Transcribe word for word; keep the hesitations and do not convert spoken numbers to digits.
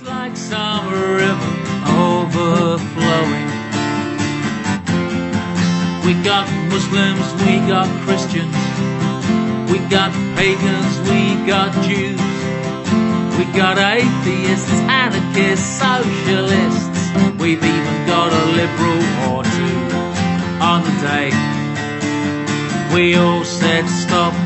like some river overflowing. We got Muslims, we got Christians, we got pagans, we got Jews, we got atheists, anarchists, socialists, we've even got a liberal or two. On the day we all said stop,